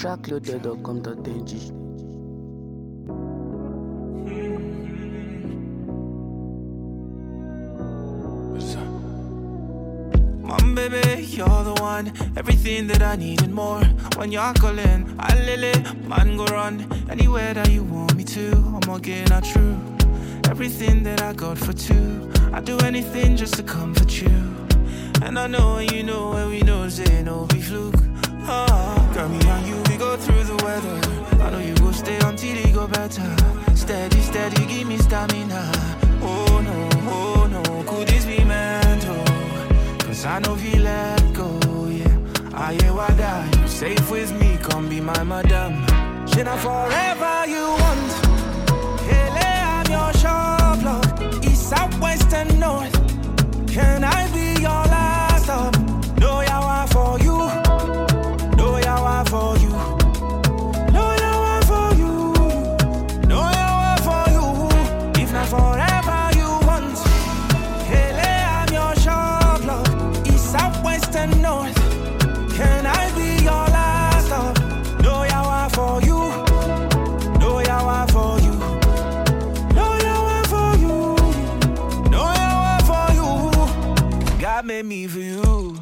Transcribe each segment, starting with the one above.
trackloaded.com.ng. Mom, baby, you're the one. Everything that I need and more. When you're calling, I lily, man, go run. Anywhere that you want me to, I'm all getting out true. Everything that I got for two, I'd do anything just to comfort you. And I know and you know, and we know, say no be fluke. Girl, me and you, we go through the weather. I know you go stay until it go better. Steady, steady, give me stamina. Oh no, could this be mental? Cause I know if you let go, yeah. I hear what I you safe with me, come be my madam. She not forever you want. Hele, I'm your shop love. East, south, west and north. Can I be your last stop? No, yeah, I for you. No, yeah, I for you. No, yeah, I for you. No, yeah, I for you. If not forever you want. Hele, I'm your shop love. South, west and north. Can I be your last stop? No, yeah, I for you. No, yeah, I for you. No, yeah, I for you. No, yeah, I for you. God made me for you.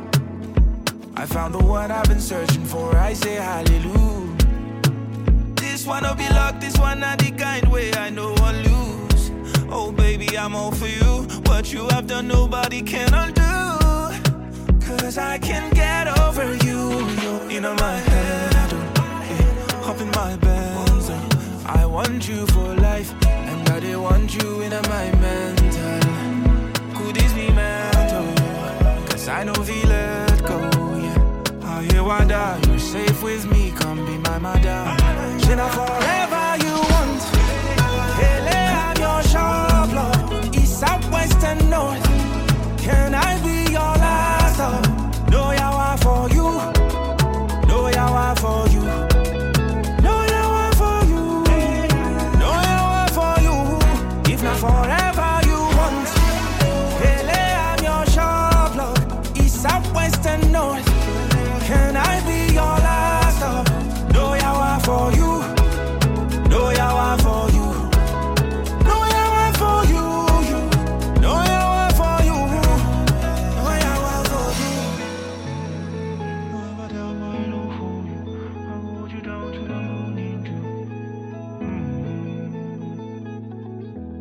I found the one I've been searching for. I say hallelujah. This one will be luck. This one not the kind way I know I'll lose. Oh baby, I'm all for you. What you have done nobody can undo. Cause I can't get over you. You're in my head, yeah. Up in my Benz, I want you for life, and I didn't want you in my mental. Could this be mental? Cause I know if you let go, yeah. I hear what you're safe with me, come be my madam. She not forever you want. Hele, I'm your shop love. East, south, west and north. Can I be your last stop? No, yeah, I for you. No, yeah, I for you. No, yeah, I for you. No, yeah, I for you. If not forever you want. Hele, I'm your shop love. East, south, west and north. Can I be your last stop? No, yeah, I for you. No, yeah, I for you. No, yeah, I for you. No, yeah, I for you. No, yeah, I for you.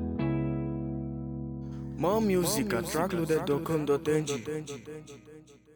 More music at trackloaded.com.ng.